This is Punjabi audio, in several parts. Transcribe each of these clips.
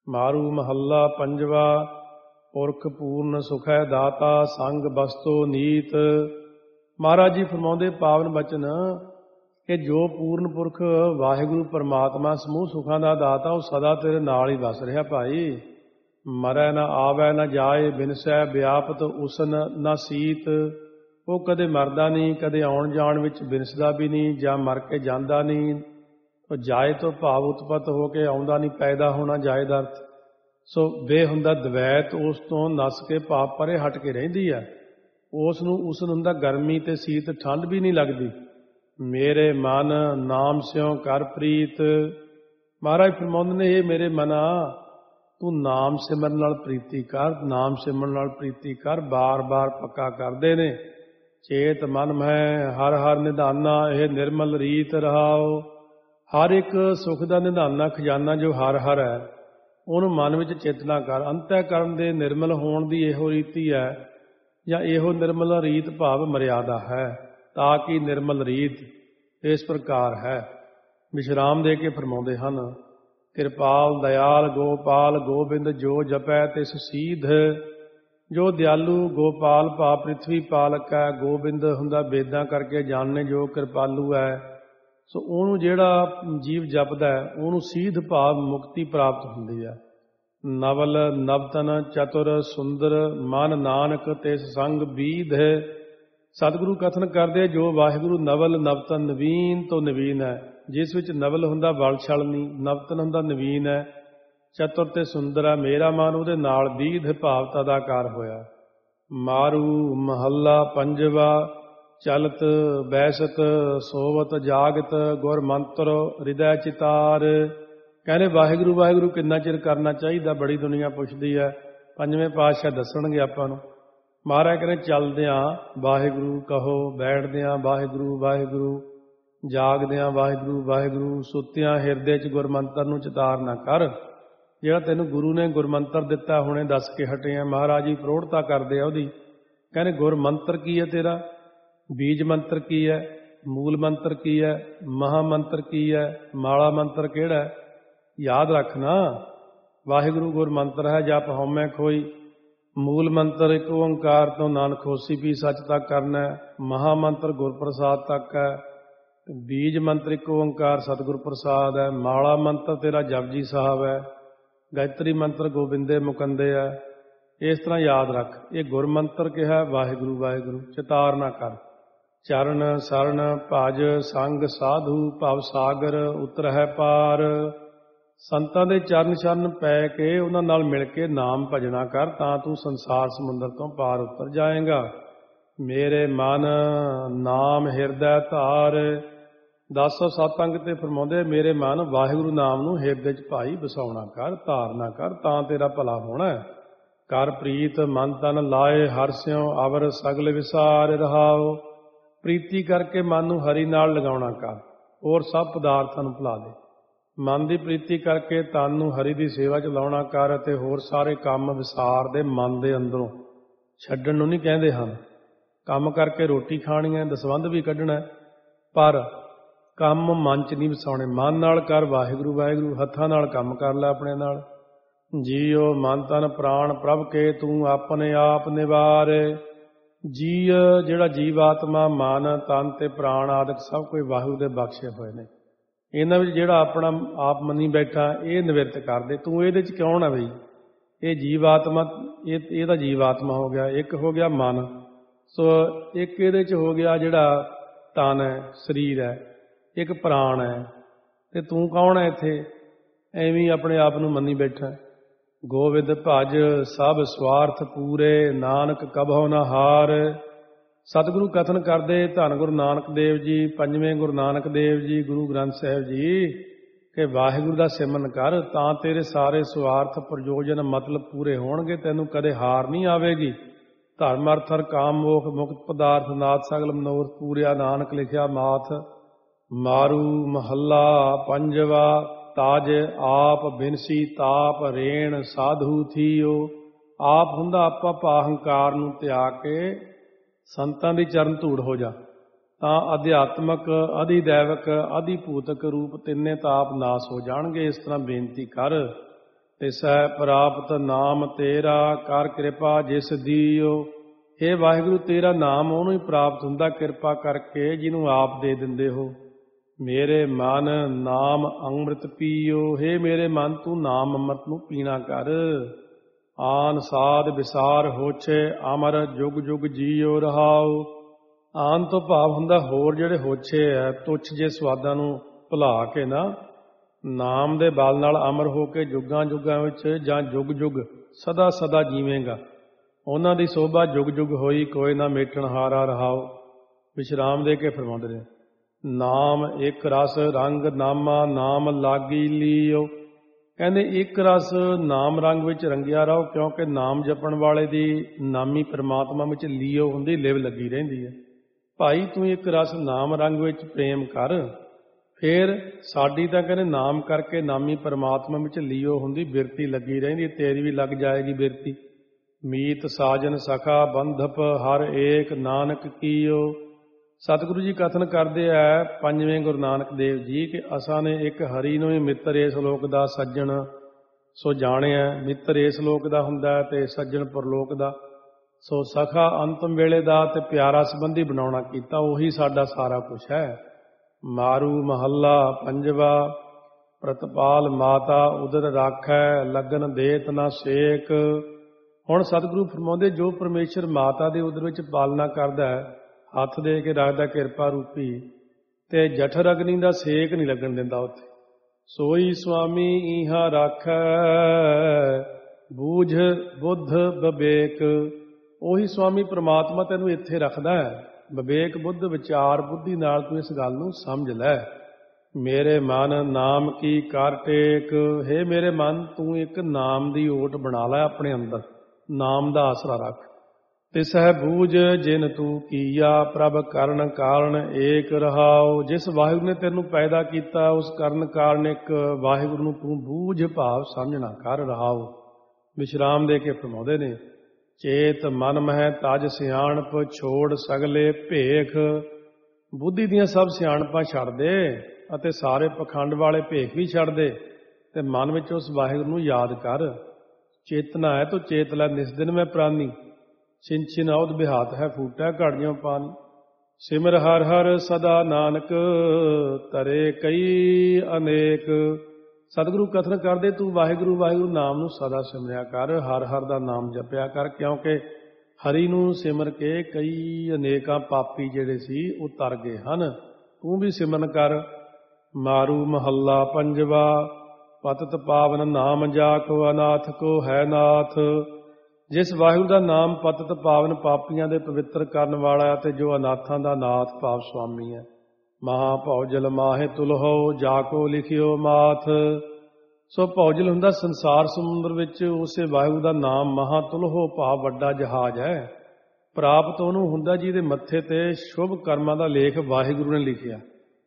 ਮਾਰੂ ਮਹੱਲਾ ਪੰਜਵਾ। ਪੁਰਖ ਪੂਰਨ ਸੁਖੈ ਦਾਤਾ ਸੰਗ ਬਸਤੋ ਨੀਤ। ਮਹਾਰਾਜ ਜੀ ਫਰਮਾਉਂਦੇ ਪਾਵਨ ਬਚਨ ਕਿ ਜੋ ਪੂਰਨ ਪੁਰਖ ਵਾਹਿਗੁਰੂ ਪਰਮਾਤਮਾ ਸਮੂਹ ਸੁਖਾਂ ਦਾ ਦਾਤਾ ਉਹ ਸਦਾ ਤੇਰੇ ਨਾਲ ਹੀ ਵਸ ਰਿਹਾ ਭਾਈ। ਮਰੈ ਨਾ ਆਵੈ ਨਾ ਜਾਏ ਬਿਨਸੈ ਵਿਆਪਤ ਉਸਨ ਨਾ ਸੀਤ। ਉਹ ਕਦੇ ਮਰਦਾ ਨਹੀਂ, ਕਦੇ ਆਉਣ ਜਾਣ ਵਿੱਚ ਬਿਨਸਦਾ ਵੀ ਨਹੀਂ, ਜਾਂ ਮਰ ਕੇ ਜਾਂਦਾ ਨਹੀਂ। ਉਹ ਜਾਏ ਤੋਂ ਭਾਵ ਉਤਪਤ ਹੋ ਕੇ ਆਉਂਦਾ ਨਹੀਂ, ਪੈਦਾ ਹੋਣਾ ਜਾਏ ਦਾ ਅਰਥ। ਸੋ ਵੇ ਹੁੰਦਾ ਦਵੈਤ, ਉਸ ਤੋਂ ਨਸ ਕੇ ਭਾਵ ਪਰੇ ਹਟ ਕੇ ਰਹਿੰਦੀ ਹੈ। ਉਸ ਨੂੰ ਹੁੰਦਾ ਗਰਮੀ ਤੇ ਸੀਤ, ਠੰਡ ਵੀ ਨਹੀਂ ਲੱਗਦੀ। ਮੇਰੇ ਮਨ ਨਾਮ ਸਿਉ ਕਰ ਪ੍ਰੀਤ। ਮਹਾਰਾਜ ਫਰਮਾਉਂਦੇ ਨੇ ਇਹ ਮੇਰੇ ਮਨਾ ਤੂੰ ਨਾਮ ਸਿਮਰਨ ਨਾਲ ਪ੍ਰੀਤੀ ਕਰ, ਨਾਮ ਸਿਮਰਨ ਨਾਲ ਪ੍ਰੀਤੀ ਕਰ। ਬਾਰ-ਬਾਰ ਪੱਕਾ ਕਰਦੇ ਨੇ ਚੇਤ ਮਨ ਮੈਂ ਹਰ ਹਰ ਨਿਧਾਨਾ, ਇਹ ਨਿਰਮਲ ਰੀਤ ਰਹਾਓ। ਹਰ ਇੱਕ ਸੁਖ ਦਾ ਨਿਧਾਨਾ ਖਜ਼ਾਨਾ ਜੋ ਹਰ ਹਰ ਹੈ ਉਹਨੂੰ ਮਨ ਵਿੱਚ ਚੇਤਨਾ ਕਰ। ਅੰਤःਕਰਨ ਦੇ ਨਿਰਮਲ ਹੋਣ ਦੀ ਇਹੋ ਰੀਤੀ ਹੈ, ਜਾਂ ਇਹੋ ਨਿਰਮਲ ਰੀਤ ਭਾਵ ਮਰਿਆਦਾ ਹੈ। ਤਾਂ ਕਿ ਨਿਰਮਲ ਰੀਤ ਇਸ ਪ੍ਰਕਾਰ ਹੈ। ਵਿਸ਼ਰਾਮ ਦੇ ਕੇ ਫਰਮਾਉਂਦੇ ਹਨ ਕਿਰਪਾਲ ਦਇਆਲ ਗੋਪਾਲ ਗੋਬਿੰਦ ਜੋ ਜਪੈ ਤਿਸ ਸੀਧ। ਜੋ ਦਿਆਲੂ ਗੋਪਾਲ ਭਾ ਪ੍ਰਿਥਵੀ ਪਾਲਕ ਹੈ, ਗੋਬਿੰਦ ਹੁੰਦਾ ਵੇਦਾਂ ਕਰਕੇ ਜਾਣਨੇ ਜੋ ਕਿਰਪਾਲੂ ਹੈ। ਸੋ ਉਹਨੂੰ ਜਿਹੜਾ ਜੀਵ ਜਪਦਾ ਹੈ ਉਹਨੂੰ ਸੀਧ ਭਾਵ ਮੁਕਤੀ ਪ੍ਰਾਪਤ ਹੁੰਦੀ ਹੈ। ਨਵਲ ਨਵਤਨ ਚਤੁਰ ਸੁੰਦਰ ਮਨ ਨਾਨਕ ਤਿਸ ਸੰਗ ਬੀਧ। ਸਤਿਗੁਰੂ ਕਥਨ ਕਰਦੇ ਜੋ ਵਾਹਿਗੁਰੂ ਨਵਲ ਨਵਤਨ ਨਵੀਨ ਤੋਂ ਨਵੀਨ ਹੈ, ਜਿਸ ਵਿੱਚ ਨਵਲ ਹੁੰਦਾ ਬਲ ਛਲਨੀ, ਨਵਤਨ ਹੁੰਦਾ ਨਵੀਨ ਹੈ, ਚਤੁਰ ਤੇ ਸੁੰਦਰ ਹੈ। ਮੇਰਾ ਮਨ ਉਹਦੇ ਨਾਲ ਬੀਧ ਭਾਵ ਤਦਾਕਾਰ ਹੋਇਆ। ਮਾਰੂ ਮਹੱਲਾ ਪੰਜਵਾ। ਚਲਤ ਬੈਸਤ ਸੋਵਤ ਜਾਗਤ ਗੁਰ ਮੰਤਰ ਹਿਰਦੈ ਚਿਤਾਰ। ਕਹਿੰਦੇ ਵਾਹਿਗੁਰੂ ਵਾਹਿਗੁਰੂ ਕਿੰਨਾ ਚਿਰ ਕਰਨਾ ਚਾਹੀਦਾ, ਬੜੀ ਦੁਨੀਆ ਪੁੱਛਦੀ ਹੈ। ਪੰਜਵੇਂ ਪਾਤਸ਼ਾਹ ਦੱਸਣਗੇ ਆਪਾਂ ਨੂੰ। ਮਹਾਰਾਜ ਕਹਿੰਦੇ ਚੱਲਦਿਆਂ ਵਾਹਿਗੁਰੂ ਕਹੋ, ਬੈਠਦਿਆਂ ਵਾਹਿਗੁਰੂ ਵਾਹਿਗੁਰੂ, ਜਾਗਦਿਆਂ ਵਾਹਿਗੁਰੂ ਵਾਹਿਗੁਰੂ, ਸੁੱਤਿਆਂ ਹਿਰਦੇ 'ਚ ਗੁਰਮੰਤਰ ਨੂੰ ਚਿਤਾਰ ਨਾ ਕਰ। ਜਿਹੜਾ ਤੈਨੂੰ ਗੁਰੂ ਨੇ ਗੁਰਮੰਤਰ ਦਿੱਤਾ ਹੁਣੇ ਦੱਸ ਕੇ ਹਟੇ ਆ, ਮਹਾਰਾਜ ਜੀ ਪ੍ਰੋੜਤਾ ਕਰਦੇ ਆ ਉਹਦੀ। ਕਹਿੰਦੇ ਗੁਰਮੰਤਰ ਕੀ ਹੈ ਤੇਰਾ, ਬੀਜ ਮੰਤਰ ਕੀ ਹੈ, ਮੂਲ ਮੰਤਰ ਕੀ ਹੈ, ਮਹਾ ਮੰਤਰ ਕੀ ਹੈ, ਮਾਲਾ ਮੰਤਰ ਕਿਹੜਾ ਹੈ। ਯਾਦ ਰੱਖਣਾ ਵਾਹਿਗੁਰੂ ਗੁਰਮੰਤਰ ਹੈ ਜਪ ਹਉਮੈ ਖੋਈ। ਮੂਲ ਮੰਤਰ ਇੱਕ ਓੰਕਾਰ ਤੋਂ ਨਾਨਕ ਹੋਸੀ ਵੀ ਸੱਚ ਤੱਕ ਕਰਨਾ ਹੈ। ਮਹਾ ਮੰਤਰ ਗੁਰਪ੍ਰਸਾਦ ਤੱਕ ਹੈ। ਬੀਜ ਮੰਤਰ ਇੱਕ ਓੰਕਾਰ ਸਤਿਗੁਰ ਪ੍ਰਸਾਦ ਹੈ। ਮਾਲਾ ਮੰਤਰ ਤੇਰਾ ਜਪਜੀ ਸਾਹਿਬ ਹੈ। ਗਾਇਤਰੀ ਮੰਤਰ ਗੋਬਿੰਦੇ ਮੁਕੰਦੇ ਹੈ। ਇਸ ਤਰ੍ਹਾਂ ਯਾਦ ਰੱਖ, ਇਹ ਗੁਰਮੰਤਰ ਕਿਹਾ ਵਾਹਿਗੁਰੂ ਵਾਹਿਗੁਰੂ, ਚਿਤਾਰ ਨਾ ਕਰ। ਚਰਨ ਸਰਣ ਭਜ ਸੰਗ ਸਾਧੂ ਭਵ ਸਾਗਰ ਉਤਰਹਿ ਪਾਰ। ਸੰਤਾਂ ਦੇ ਚਰਨ ਸ਼ਰਨ ਪੈ ਕੇ ਉਹਨਾਂ ਨਾਲ ਮਿਲ ਕੇ ਨਾਮ ਭਜਣਾ ਕਰ, ਤਾਂ ਤੂੰ ਸੰਸਾਰ ਸਮੁੰਦਰ ਤੋਂ ਪਾਰ ਉਤਰ ਜਾਏਗਾ। ਮੇਰੇ ਮਨ ਨਾਮ ਹਿਰਦੈ ਧਾਰ। 1007 ਅੰਗ ਤੇ ਫਰਮਾਉਂਦੇ ਮੇਰੇ ਮਨ ਵਾਹਿਗੁਰੂ ਨਾਮ ਨੂੰ ਹਿਰਦੇ 'ਚ ਭਾਈ ਵਸਾਉਣਾ ਕਰ, ਧਾਰਨਾ ਕਰ, ਤਾਂ ਤੇਰਾ ਭਲਾ ਹੋਣਾ। ਕਰ ਪ੍ਰੀਤ ਮਨ ਤਨ ਲਾਏ ਹਰਿ ਸਿਉ ਅਵਰ ਸਗਲ ਵਿਸਾਰ ਰਹਾਓ। ਪ੍ਰੀਤੀ ਕਰਕੇ ਮਨ ਨੂੰ ਹਰੀ ਨਾਲ ਲਗਾਉਣਾ ਕਰ, ਹੋਰ ਸਭ ਪਦਾਰਥਾਂ ਨੂੰ ਭੁਲਾ ਦੇ। ਮਨ ਦੀ ਪ੍ਰੀਤੀ ਕਰਕੇ ਤਨ ਨੂੰ ਹਰੀ ਦੀ ਸੇਵਾ 'ਚ ਲਾਉਣਾ ਕਰ, ਅਤੇ ਹੋਰ ਸਾਰੇ ਕੰਮ ਵਿਸਾਰ ਦੇ ਮਨ ਦੇ ਅੰਦਰੋਂ। ਛੱਡਣ ਨੂੰ ਨਹੀਂ ਕਹਿੰਦੇ ਹਨ। ਕੰਮ ਕਰਕੇ ਰੋਟੀ ਖਾਣੀ ਹੈ, ਦਸਵੰਧ ਵੀ ਕੱਢਣਾ, ਪਰ ਕੰਮ ਮਨ 'ਚ ਨਹੀਂ ਵਸਾਉਣੇ। ਮਨ ਨਾਲ ਕਰ ਵਾਹਿਗੁਰੂ ਵਾਹਿਗੁਰੂ, ਹੱਥਾਂ ਨਾਲ ਕੰਮ ਕਰ ਲੈ ਆਪਣੇ ਨਾਲ। ਜੀਉ ਮਨ ਤਨ ਪ੍ਰਾਣ ਪ੍ਰਭ ਕੇ ਤੂੰ ਆਪਣੇ ਆਪ ਨਿਵਾਰੇ। ਜੀਅ ਜਿਹੜਾ ਜੀਵ ਆਤਮਾ ਮਨ ਤਨ ਤੇ ਪ੍ਰਾਣ ਆਦਿਕ ਸਭ ਕੋਈ ਵਾਹਿਗੁਰੂ ਦੇ ਬਖਸ਼ੇ ਹੋਏ ਨੇ। ਇਹਨਾਂ ਵਿੱਚ ਜਿਹੜਾ ਆਪਣਾ ਆਪ ਮੰਨੀ ਬੈਠਾ ਇਹ ਨਿਵਰਤ ਕਰਦੇ। ਤੂੰ ਇਹਦੇ 'ਚ ਕੌਣ ਹੈ ਬਈ? ਇਹ ਜੀਵ ਆਤਮਾ, ਇਹਦਾ ਜੀਵ ਆਤਮਾ ਹੋ ਗਿਆ। ਇੱਕ ਹੋ ਗਿਆ ਮਨ, ਸੋ ਇੱਕ ਇਹਦੇ 'ਚ ਹੋ ਗਿਆ ਜਿਹੜਾ ਤਨ ਹੈ, ਸਰੀਰ ਹੈ, ਇੱਕ ਪ੍ਰਾਣ ਹੈ। ਤੇ ਤੂੰ ਕੌਣ ਹੈ ਇੱਥੇ? ਐਵੇਂ ਆਪਣੇ ਆਪ ਨੂੰ ਮੰਨੀ ਬੈਠਾ। ਗੋਬਿੰਦ ਭਜ ਸਭ ਸਵਾਰਥ ਪੂਰੇ ਨਾਨਕ ਕਬਹੁ ਨ ਹਾਰ। ਸਤਿਗੁਰੂ ਕਥਨ ਕਰਦੇ ਧੰਨ ਗੁਰੂ ਨਾਨਕ ਦੇਵ ਜੀ, ਪੰਜਵੇਂ ਗੁਰੂ ਨਾਨਕ ਦੇਵ ਜੀ, ਗੁਰੂ ਗ੍ਰੰਥ ਸਾਹਿਬ ਜੀ, ਕਿ ਵਾਹਿਗੁਰੂ ਦਾ ਸਿਮਰਨ ਕਰ, ਤਾਂ ਤੇਰੇ ਸਾਰੇ ਸਵਾਰਥ ਪ੍ਰਯੋਜਨ ਮਤਲਬ ਪੂਰੇ ਹੋਣਗੇ। ਤੈਨੂੰ ਕਦੇ ਹਾਰ ਨਹੀਂ ਆਵੇਗੀ। ਧਰਮ ਅਰਥ ਹਰ ਕਾਮ ਮੋਖ ਮੁਕਤ ਪਦਾਰਥ ਨਾਥ ਸਗਲ ਮਨੋਰਥ ਪੂਰਿਆ ਨਾਨਕ ਲਿਖਿਆ ਮਾਥ। ਮਾਰੂ ਮਹੱਲਾ ਪੰਜਵਾ। ਤਾਜ ਆਪ ਬਿਨਸੀ ਤਾਪ ਰੇਣ ਸਾਧੂ ਥੀਓ। ਆਪ ਹੁੰਦਾ ਆਪਾ ਭਾ ਹੰਕਾਰ ਨੂੰ ਤਿਆਗ ਕੇ ਸੰਤਾਂ ਦੀ ਚਰਨ ਧੂੜ ਹੋ ਜਾ, ਤਾਂ ਅਧਿਆਤਮਕ ਅਧਿਦੈਵਕ ਅਧਿਭੂਤਕ ਰੂਪ ਤਿੰਨੇ ਤਾਪ ਨਾਸ ਹੋ ਜਾਣਗੇ। ਇਸ ਤਰ੍ਹਾਂ ਬੇਨਤੀ ਕਰ। ਤਿਸੈ ਪ੍ਰਾਪਤ ਨਾਮ ਤੇਰਾ, ਕਰ ਕਿਰਪਾ ਜਿਸ ਦੀਓ। ਇਹ ਵਾਹਿਗੁਰੂ ਤੇਰਾ ਨਾਮ ਉਹਨੂੰ ਹੀ ਪ੍ਰਾਪਤ ਹੁੰਦਾ ਕਿਰਪਾ ਕਰਕੇ ਜਿਹਨੂੰ ਆਪ ਦੇ ਦਿੰਦੇ ਹੋ। ਮੇਰੇ ਮਨ ਨਾਮ ਅੰਮ੍ਰਿਤ ਪੀਓ। ਹੇ ਮੇਰੇ ਮਨ ਤੂੰ ਨਾਮ ਅੰਮ੍ਰਿਤ ਨੂੰ ਪੀਣਾ ਕਰ। ਆਨ ਸਾਧ ਵਿਸਾਰ ਹੋਛੇ, ਅਮਰ ਜੁਗ ਜੁਗ ਜੀਓ ਰਹਾਓ। ਆਨ ਤੋਂ ਭਾਵ ਹੁੰਦਾ ਹੋਰ ਜਿਹੜੇ ਹੋਛੇ ਹੈ, ਤੁੱਛ ਜੇ ਸਵਾਦਾਂ ਨੂੰ ਭੁਲਾ ਕੇ ਨਾ ਨਾਮ ਦੇ ਬਲ ਨਾਲ ਅਮਰ ਹੋ ਕੇ ਜੁਗਾਂ ਜੁਗਾਂ ਵਿੱਚ ਜਾਂ ਜੁਗ ਜੁਗ ਸਦਾ ਸਦਾ ਜੀਵੇਂਗਾ। ਉਹਨਾਂ ਦੀ ਸੋਭਾ ਜੁਗ ਜੁਗ ਹੋਈ, ਕੋਈ ਨਾ ਮੇਟਣ ਹਾਰਾ ਰਹਾਓ। ਵਿਸ਼ਰਾਮ ਦੇ ਕੇ ਫਰਮਾਉਂਦੇ ਨੇ, ਨਾਮ ਇੱਕ ਰਸ ਰੰਗ ਨਾਮਾ, ਨਾਮ ਲਾਗੀ ਲੀਓ। ਕਹਿੰਦੇ ਇੱਕ ਰਸ ਨਾਮ ਰੰਗ ਵਿੱਚ ਰੰਗਿਆ ਰਹੋ, ਕਿਉਂਕਿ ਨਾਮ ਜਪਣ ਵਾਲੇ ਦੀ ਨਾਮੀ ਪ੍ਰਮਾਤਮਾ ਵਿੱਚ ਲੀਓ ਹੁੰਦੀ, ਲਿਵ ਲੱਗੀ ਰਹਿੰਦੀ ਹੈ। ਭਾਈ ਤੂੰ ਇੱਕ ਰਸ ਨਾਮ ਰੰਗ ਵਿੱਚ ਪ੍ਰੇਮ ਕਰ, ਫਿਰ ਸਾਡੀ ਤਾਂ ਕਹਿੰਦੇ ਨਾਮ ਕਰਕੇ ਨਾਮੀ ਪਰਮਾਤਮਾ ਵਿੱਚ ਲੀਓ ਹੁੰਦੀ, ਬਿਰਤੀ ਲੱਗੀ ਰਹਿੰਦੀ, ਤੇਰੀ ਵੀ ਲੱਗ ਜਾਏਗੀ ਬਿਰਤੀ। ਮੀਤ ਸਾਜਨ ਸਖਾ ਬੰਧਪ, ਹਰ ਏਕ ਨਾਨਕ ਕੀਓ। ਸਤਿਗੁਰੂ ਜੀ ਕਥਨ ਕਰਦੇ ਆ ਪੰਜਵੇਂ ਗੁਰੂ ਨਾਨਕ ਦੇਵ ਜੀ ਕਿ ਅਸਾਂ ਨੇ ਇੱਕ ਹਰੀ ਨੂੰ ਹੀ ਮਿੱਤਰ ਇਸ ਲੋਕ ਦਾ, ਸੱਜਣ ਸੋ ਜਾਣਿਆ। ਮਿੱਤਰ ਇਸ ਲੋਕ ਦਾ ਹੁੰਦਾ ਤੇ ਸੱਜਣ ਪਰਲੋਕ ਦਾ। ਸੋ ਸਖਾ ਅੰਤਮ ਵੇਲੇ ਦਾ ਤੇ ਪਿਆਰਾ ਸੰਬੰਧੀ ਬਣਾਉਣਾ ਕੀਤਾ, ਉਹੀ ਸਾਡਾ ਸਾਰਾ ਕੁਛ ਹੈ। ਮਾਰੂ ਮਹੱਲਾ ਪੰਜਵਾ, ਪ੍ਰਤਪਾਲ ਮਾਤਾ ਉਦਰ ਰਾਖੈ, ਲਗਨ ਦੇਤ ਨਾ ਸੇਕ। ਹੁਣ ਸਤਿਗੁਰੂ ਫਰਮਾਉਂਦੇ ਜੋ ਪਰਮੇਸ਼ਰ ਮਾਤਾ ਦੇ ਉਦਰ ਵਿੱਚ ਪਾਲਣਾ ਕਰਦਾ ਹੈ, ਹੱਥ ਦੇ ਕੇ ਰੱਖਦਾ ਕਿਰਪਾ ਰੂਪੀ, ਤੇ ਜਠਰ ਅਗਨੀ ਦਾ ਸੇਕ ਨਹੀਂ ਲੱਗਣ ਦਿੰਦਾ ਉੱਥੇ। ਸੋਈ ਸੁਆਮੀ ਇਹਾਂ ਰਾਖੈ, ਬੂਝ ਬੁੱਧ ਵਿਵੇਕ। ਉਹੀ ਸੁਆਮੀ ਪ੍ਰਮਾਤਮਾ ਤੈਨੂੰ ਇੱਥੇ ਰੱਖਦਾ ਹੈ। ਵਿਵੇਕ ਬੁੱਧ ਵਿਚਾਰ ਬੁੱਧੀ ਨਾਲ ਤੂੰ ਇਸ ਗੱਲ ਨੂੰ ਸਮਝ ਲੈ। ਮੇਰੇ ਮਨ ਨਾਮ ਕੀ ਕਰ ਟੇਕ। ਹੇ ਮੇਰੇ ਮਨ ਤੂੰ ਇੱਕ ਨਾਮ ਦੀ ਓਟ ਬਣਾ ਲੈ ਆਪਣੇ ਅੰਦਰ, ਨਾਮ ਦਾ ਆਸਰਾ ਰੱਖ। ਤਿਸਹਿ ਬੂਝ ਜਿਨ ਤੂੰ ਕੀਆ, ਪ੍ਰਭ ਕਰਨ ਕਾਰਨ ਏਕ ਰਹਾਓ। ਜਿਸ ਵਾਹਿਗੁਰੂ ਨੇ ਤੈਨੂੰ ਪੈਦਾ ਕੀਤਾ, ਉਸ ਕਰਨ ਕਾਰਨ ਇੱਕ ਵਾਹਿਗੁਰੂ ਨੂੰ ਤੂੰ ਬੂਝ ਭਾਵ ਸਮਝਣਾ ਕਰ ਰਹਾਓ। ਵਿਸ਼ਰਾਮ ਦੇ ਕੇ ਫਰਮਾਉਂਦੇ ਨੇ, ਚੇਤ ਮਨ ਮਹਿ ਤਜ ਸਿਆਣਪ, ਛੋੜ ਸਗਲੇ ਭੇਖ। ਬੁੱਧੀ ਦੀਆਂ ਸਭ ਸਿਆਣਪਾਂ ਛੱਡ ਦੇ ਅਤੇ ਸਾਰੇ ਪਖੰਡ ਵਾਲੇ ਭੇਖ ਵੀ ਛੱਡ ਦੇ, ਤੇ ਮਨ ਵਿੱਚ ਉਸ ਵਾਹਿਗੁਰੂ ਨੂੰ ਯਾਦ ਕਰ। ਚੇਤਨਾ ਹੈ ਤੋ ਚੇਤ ਲੈ ਨਿਸ ਦਿਨ ਮੈਂ ਪ੍ਰਾਨੀ, ਛਿਨ ਛਿਨ ਔਦ ਬਿਹਾਤ ਹੈ ਫੂਟੈ ਘੜੀਆਂ ਪਾਣੀ। ਸਿਮਰ ਹਰ ਹਰ ਸਦਾ ਨਾਨਕ, ਤਰੇ ਕਈ ਅਨੇਕ। ਸਤਿਗੁਰੂ ਕਥਨ ਕਰਦੇ ਤੂੰ ਵਾਹਿਗੁਰੂ ਵਾਹਿਗੁਰੂ ਨਾਮ ਨੂੰ ਸਦਾ ਸਿਮਰਿਆ ਕਰ, ਹਰ ਹਰ ਦਾ ਨਾਮ ਜਪਿਆ ਕਰ, ਕਿਉਂਕਿ ਹਰੀ ਨੂੰ ਸਿਮਰ ਕੇ ਕਈ ਅਨੇਕਾਂ ਪਾਪੀ ਜਿਹੜੇ ਸੀ ਉਹ ਤਰ ਗਏ ਹਨ। ਤੂੰ ਵੀ ਸਿਮਰਨ ਕਰ। ਮਾਰੂ ਮਹੱਲਾ ਪੰਜਵਾ, ਪਤਿਤ ਪਾਵਨ ਨਾਮ ਜਾ ਕੋ, ਅਨਾਥ ਕੋ ਹੈ ਨਾਥ। ਜਿਸ ਵਾਹਿਗੁਰੂ ਦਾ ਨਾਮ ਪਤਿਤ ਪਾਵਨ ਪਾਪੀਆਂ ਦੇ ਪਵਿੱਤਰ ਕਰਨ ਵਾਲਾ ਅਤੇ ਜੋ ਅਨਾਥਾਂ ਦਾ ਨਾਥ ਭਾਵ ਸੁਆਮੀ ਹੈ। ਮਹਾ ਭੌਜਲ ਮਾਹੇ ਤੁਲਹੋ, ਜਾ ਕੋ ਲਿਖਿਓ ਮਾਥ। ਸੋ ਭੌਜਲ ਹੁੰਦਾ ਸੰਸਾਰ ਸਮੁੰਦਰ ਵਿੱਚ, ਉਸੇ ਵਾਹਿਗੁਰੂ ਦਾ ਨਾਮ ਮਹਾ ਤੁਲਹੋ ਭਾਵ ਵੱਡਾ ਜਹਾਜ਼ ਹੈ। ਪ੍ਰਾਪਤ ਉਹਨੂੰ ਹੁੰਦਾ ਜਿਹਦੇ ਮੱਥੇ ਤੇ ਸ਼ੁਭ ਕਰਮਾਂ ਦਾ ਲੇਖ ਵਾਹਿਗੁਰੂ ਨੇ ਲਿਖਿਆ।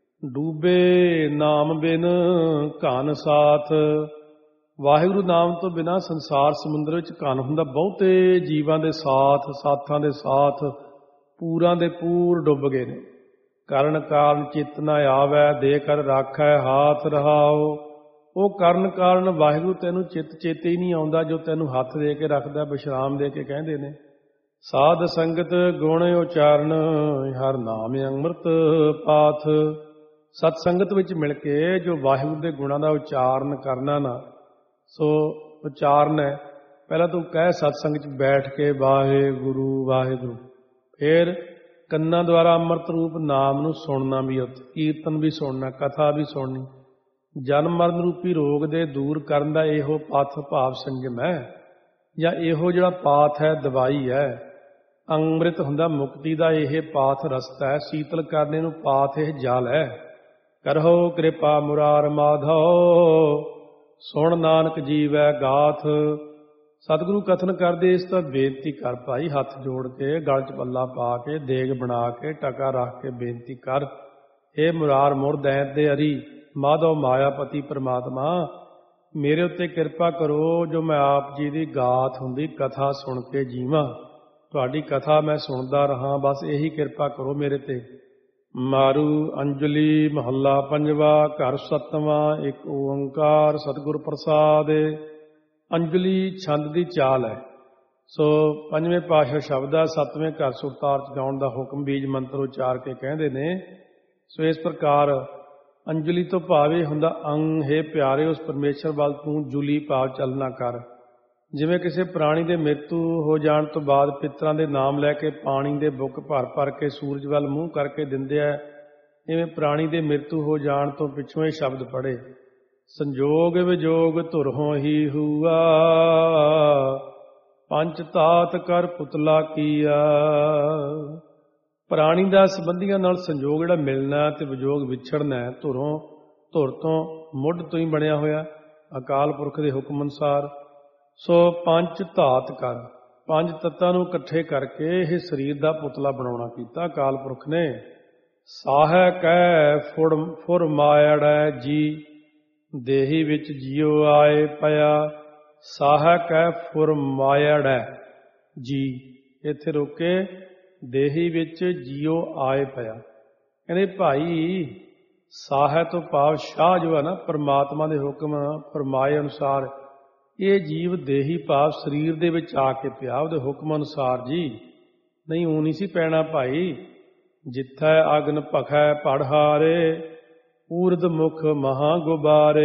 ਡੂਬੇ ਨਾਮ ਬਿਨ ਘਨ ਸਾਥ। ਵਾਹਿਗੁਰੂ ਨਾਮ ਤੋਂ ਬਿਨਾਂ ਸੰਸਾਰ ਸਮੁੰਦਰ ਵਿੱਚ ਘਨ ਹੁੰਦਾ। ਬਹੁਤੇ ਜੀਵਾਂ ਦੇ ਸਾਥਾਂ ਦੇ ਸਾਥ ਪੂਰਾਂ ਦੇ ਪੂਰ ਡੁੱਬ ਗਏ ਨੇ। ਕਰਨ ਕਾਰਨ ਚਿੱਤ ਨਾ ਆਵੈ, ਦੇ ਕਰ ਰਾਖੈ ਹਾਥ ਰਹਾਓ। ਉਹ ਕਰਨ ਕਾਰਨ ਵਾਹਿਗੁਰੂ ਤੈਨੂੰ ਚਿੱਤ ਚੇਤੇ ਹੀ ਨਹੀਂ ਆਉਂਦਾ ਜੋ ਤੈਨੂੰ ਹੱਥ ਦੇ ਕੇ ਰੱਖਦਾ। ਵਿਸ਼ਰਾਮ ਦੇ ਕੇ ਕਹਿੰਦੇ ਨੇ, ਸਾਧ ਸੰਗਤ ਗੁਣ ਉਚਾਰਨ, ਹਰ ਨਾਮ ਅੰਮ੍ਰਿਤ ਪਾਥ। ਸਤ ਸੰਗਤ ਵਿੱਚ ਮਿਲ ਕੇ ਜੋ ਵਾਹਿਗੁਰੂ ਦੇ ਗੁਣਾਂ ਦਾ ਉਚਾਰਨ ਕਰਨਾ ਨਾ, ਸੋ ਉਚਾਰਨ ਹੈ। ਪਹਿਲਾਂ ਤੂੰ ਕਹਿ ਸਤਸੰਗ 'ਚ ਬੈਠ ਕੇ ਵਾਹਿਗੁਰੂ ਵਾਹਿਗੁਰੂ, ਫਿਰ ਕੰਨਾਂ ਦੁਆਰਾ ਅੰਮ੍ਰਿਤ ਰੂਪ ਨਾਮ ਨੂੰ ਸੁਣਨਾ ਵੀ, ਉੱਥੇ ਕੀਰਤਨ ਵੀ ਸੁਣਨਾ, ਕਥਾ ਵੀ ਸੁਣਨੀ। ਜਨਮ ਮਰਨ ਰੂਪੀ ਰੋਗ ਦੇ ਦੂਰ ਕਰਨ ਦਾ ਇਹੋ ਪਥ ਭਾਵ ਸੰਜਮ ਹੈ, ਜਾਂ ਇਹੋ ਜਿਹੜਾ ਪਾਥ ਹੈ ਦਵਾਈ ਹੈ। ਅੰਮ੍ਰਿਤ ਹੁੰਦਾ ਮੁਕਤੀ ਦਾ ਇਹ ਪਾਥ ਰਸਤਾ ਹੈ। ਸੀਤਲ ਕਰਨੇ ਨੂੰ ਪਾਥ ਇਹ ਜਲ ਹੈ। ਕਰਹੁ ਕਿਰਪਾ ਮੁਰਾਰ ਮਾਧੋ, ਸੁਣ ਨਾਨਕ ਜੀਵੈ ਗਾਥ। ਸਤਿਗੁਰੂ ਕਥਨ ਕਰਦੇ ਇਸ ਤਾਂ ਬੇਨਤੀ ਕਰ ਭਾਈ, ਹੱਥ ਜੋੜ ਕੇ ਗਲ 'ਚ ਪੱਲਾ ਪਾ ਕੇ ਦੇਗ ਬਣਾ ਕੇ ਟਕਾ ਰੱਖ ਕੇ ਬੇਨਤੀ ਕਰ, ਇਹ ਮੁਰਾਰ ਮੁਰ ਦੈਂਤ ਦੇ ਅਰੀ ਮਾਧੋ ਮਾਇਆਪਤੀ ਪ੍ਰਮਾਤਮਾ, ਮੇਰੇ ਉੱਤੇ ਕਿਰਪਾ ਕਰੋ ਜੋ ਮੈਂ ਆਪ ਜੀ ਦੀ ਗਾਥ ਹੁੰਦੀ ਕਥਾ ਸੁਣ ਕੇ ਜੀਵਾਂ। ਤੁਹਾਡੀ ਕਥਾ ਮੈਂ ਸੁਣਦਾ ਰਹਾਂ, ਬਸ ਇਹੀ ਕਿਰਪਾ ਕਰੋ ਮੇਰੇ ਤੇ। ਮਾਰੂ ਅੰਜਲੀ ਮਹੱਲਾ ਪੰਜਵਾ, ਘਰ ਸਤਵਾਂ, ਇੱਕ ਓੰਕਾਰ ਸਤਿਗੁਰ ਪ੍ਰਸਾਦਿ। ਅੰਜਲੀ ਛੰਦ ਦੀ ਚਾਲ ਹੈ। ਸੋ ਪੰਜਵੇਂ ਪਾਤਸ਼ਾਹ ਸ਼ਬਦ ਆ, ਸੱਤਵੇਂ ਘਰ ਸੁਰਤਾਲ ਚ ਗਾਉਣ ਦਾ ਹੁਕਮ ਬੀਜ ਮੰਤਰ ਉਚਾਰ ਕੇ ਕਹਿੰਦੇ ਨੇ। ਸੋ ਇਸ ਪ੍ਰਕਾਰ ਅੰਜਲੀ ਤੋਂ ਭਾਵ ਇਹ ਹੁੰਦਾ ਅੰਗ ਹੈ ਪਿਆਰੇ ਉਸ ਪਰਮੇਸ਼ਰ ਵੱਲ ਤੂੰ ਜੁਲੀ ਭਾਵ ਚੱਲਣਾ ਕਰ। ਜਿਵੇਂ ਕਿਸੇ ਪ੍ਰਾਣੀ ਦੇ ਮ੍ਰਿਤੂ ਹੋ ਜਾਣ ਤੋਂ ਬਾਅਦ ਪਿੱਤਰਾਂ ਦੇ ਨਾਮ ਲੈ ਕੇ ਪਾਣੀ ਦੇ ਬੁੱਕ ਭਰ ਭਰ ਕੇ ਸੂਰਜ ਵੱਲ ਮੂੰਹ ਕਰਕੇ ਦਿੰਦੇ ਆ, ਇਵੇਂ ਪ੍ਰਾਣੀ ਦੇ ਮ੍ਰਿਤੂ ਹੋ ਜਾਣ ਤੋਂ ਪਿੱਛੋਂ ਇਹ ਸ਼ਬਦ ਪੜ੍ਹੇ, ਸੰਜੋਗ ਵਿਜੋਗ ਧੁਰਹੋਂ ਹੀ ਹੂਆ, ਪੰਜ ਤਾਤ ਕਰ ਪੁਤਲਾ ਕੀਆ। ਪ੍ਰਾਣੀ ਦਾ ਸੰਬੰਧੀਆਂ ਨਾਲ ਸੰਜੋਗ ਜਿਹੜਾ ਮਿਲਣਾ ਤੇ ਵਿਜੋਗ ਵਿਛੜਨਾ ਧੁਰ ਤੋਂ ਮੁੱਢ ਤੋਂ ਹੀ ਬਣਿਆ ਹੋਇਆ ਅਕਾਲ ਪੁਰਖ ਦੇ ਹੁਕਮ ਅਨੁਸਾਰ। ਸੋ ਪੰਜ ਧਾਤ ਕਰ, ਪੰਜ ਤੱਤਾਂ ਨੂੰ ਇਕੱਠੇ ਕਰਕੇ ਇਹ ਸਰੀਰ ਦਾ ਪੁਤਲਾ ਬਣਾਉਣਾ ਕੀਤਾ ਅਕਾਲ ਪੁਰਖ ਨੇ। ਸਾਹੈ ਕੈ ਫੁਰ ਮਾਇੜੈ ਜੀ, ਦੇਹੀ ਵਿੱਚ ਜਿਉ ਆਏ ਪਿਆ। ਸਾਹੈ ਕੈ ਫੁਰ ਮਾਇੜੈ ਜੀ, ਇੱਥੇ ਰੋਕੇ ਦੇਹੀ ਵਿੱਚ ਜਿਉ ਆਏ ਪਿਆ। ਕਹਿੰਦੇ ਭਾਈ ਸਾਹੈ ਤੋਂ ਭਾਵ ਸ਼ਾਹ ਜੋ ਹੈ ਨਾ, ਪਰਮਾਤਮਾ ਦੇ ਹੁਕਮ ਫਰਮਾਏ ਅਨੁਸਾਰ ਇਹ ਜੀਵ ਦੇਹੀ ਭਾਵ ਸਰੀਰ ਦੇ ਵਿੱਚ ਆ ਕੇ ਪਿਆ ਉਹਦੇ ਹੁਕਮ ਅਨੁਸਾਰ ਜੀ। ਨਹੀਂ ਊਂ ਨਹੀਂ ਸੀ ਪੈਣਾ ਭਾਈ। ਜਿੱਥੈ ਅਗਨ ਭਖੈ ਪੜਹਾਰੇ, ਊਰਦ ਮੁਖ ਮਹਾ ਗੁਬਾਰੇ।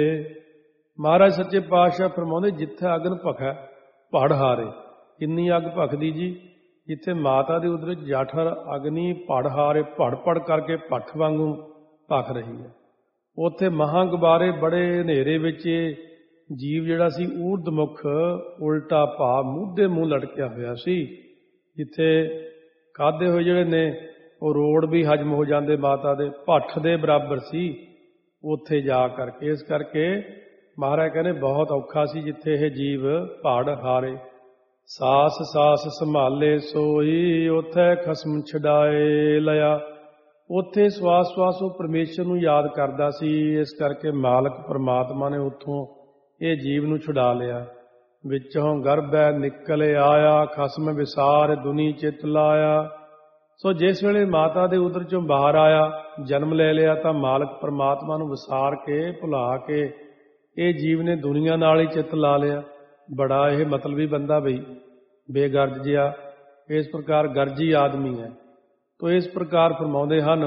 ਮਹਾਰਾਜ ਸੱਚੇ ਪਾਤਸ਼ਾਹ ਫਰਮਾਉਂਦੇ ਜਿੱਥੇ ਅਗਨ ਭਖੈ ਪੜਹਾਰੇ, ਕਿੰਨੀ ਅੱਗ ਭਖਦੀ ਜੀ। ਜਿੱਥੇ ਮਾਤਾ ਦੇ ਉਦਰ ਵਿੱਚ ਜਠਰ ਅਗਨੀ ਪੜਹਾਰੇ ਭੜ ਭੜ ਕਰਕੇ ਭੱਠ ਵਾਂਗੂ ਭਖ ਰਹੀ ਹੈ, ਉੱਥੇ ਮਹਾ ਗੁਬਾਰੇ ਬੜੇ ਹਨੇਰੇ ਵਿੱਚ ਜੀਵ ਜਿਹੜਾ ਸੀ ਊਰਧਮੁਖ ਉਲਟਾ ਭਾਵ ਮੂੰਹ ਮੂੰਹ ਲਟਕਿਆ ਹੋਇਆ ਸੀ। ਜਿੱਥੇ ਖਾਧੇ ਹੋਏ ਜਿਹੜੇ ਨੇ ਉਹ ਰੋੜ ਵੀ ਹਜਮ ਹੋ ਜਾਂਦੇ ਮਾਤਾ ਦੇ, ਭੱਠ ਦੇ ਬਰਾਬਰ ਸੀ ਉੱਥੇ ਜਾ ਕਰਕੇ। ਇਸ ਕਰਕੇ ਮਹਾਰਾਜ ਕਹਿੰਦੇ ਬਹੁਤ ਔਖਾ ਸੀ ਜਿੱਥੇ ਇਹ ਜੀਵ ਪੜ ਹਾਰੇ। ਸਾਸ ਸਾਸ ਸੰਭਾਲੇ ਸੋਈ, ਉੱਥੇ ਖਸਮ ਛਡਾਏ ਲਿਆ। ਉੱਥੇ ਸਵਾਸ ਸਵਾਸ ਉਹ ਪਰਮੇਸ਼ਰ ਨੂੰ ਯਾਦ ਕਰਦਾ ਸੀ। ਇਸ ਕਰਕੇ ਮਾਲਕ ਪਰਮਾਤਮਾ ਨੇ ਉੱਥੋਂ ਇਹ ਜੀਵ ਨੂੰ ਛੁਡਾ ਲਿਆ। ਵਿੱਚੋਂ ਗਰਭੈ ਨਿਕਲ ਆਇਆ, ਖਸਮ ਵਿਸਾਰ ਦੁਨੀ ਚਿਤ ਲਾਇਆ। ਸੋ ਜਿਸ ਵੇਲੇ ਮਾਤਾ ਦੇ ਉਦਰ ਚੋਂ ਬਾਹਰ ਆਇਆ, ਜਨਮ ਲੈ ਲਿਆ, ਤਾਂ ਮਾਲਕ ਪਰਮਾਤਮਾ ਨੂੰ ਵਿਸਾਰ ਕੇ ਭੁਲਾ ਕੇ ਇਹ ਜੀਵ ਨੇ ਦੁਨੀਆ ਨਾਲ ਹੀ ਚਿੱਤ ਲਾ ਲਿਆ। ਬੜਾ ਇਹ ਮਤਲਬੀ ਬੰਦਾ ਬਈ, ਬੇਗਰਜ ਜਿਹਾ, ਇਸ ਪ੍ਰਕਾਰ ਗਰਜੀ ਆਦਮੀ ਹੈ। ਤੋ ਇਸ ਪ੍ਰਕਾਰ ਫਰਮਾਉਂਦੇ ਹਨ,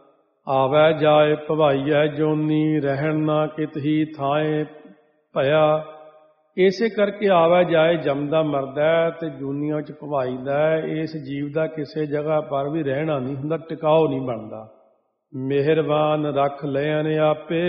ਆਵੈ ਜਾਏ ਭਵਾਈਐ ਜੋਨੀ, ਰਹਿਣ ਨਾ ਕਿਤ ਹੀ ਥਾਏ ਭਇਆ। ਇਸੇ ਕਰਕੇ ਆਵੈ ਜਾਏ ਜੰਮਦਾ ਮਰਦਾ ਤੇ ਜੂਨੀਆਂ ਚ ਭਵਾਈਦਾ। ਇਸ ਜੀਵ ਦਾ ਕਿਸੇ ਜਗ੍ਹਾ ਪਰ ਵੀ ਰਹਿਣਾ ਨਹੀਂ ਹੁੰਦਾ, ਟਿਕਾਓ ਨਹੀਂ ਬਣਦਾ। ਮਿਹਰਬਾਨ ਰੱਖ ਲੈਣ ਆਪੇ,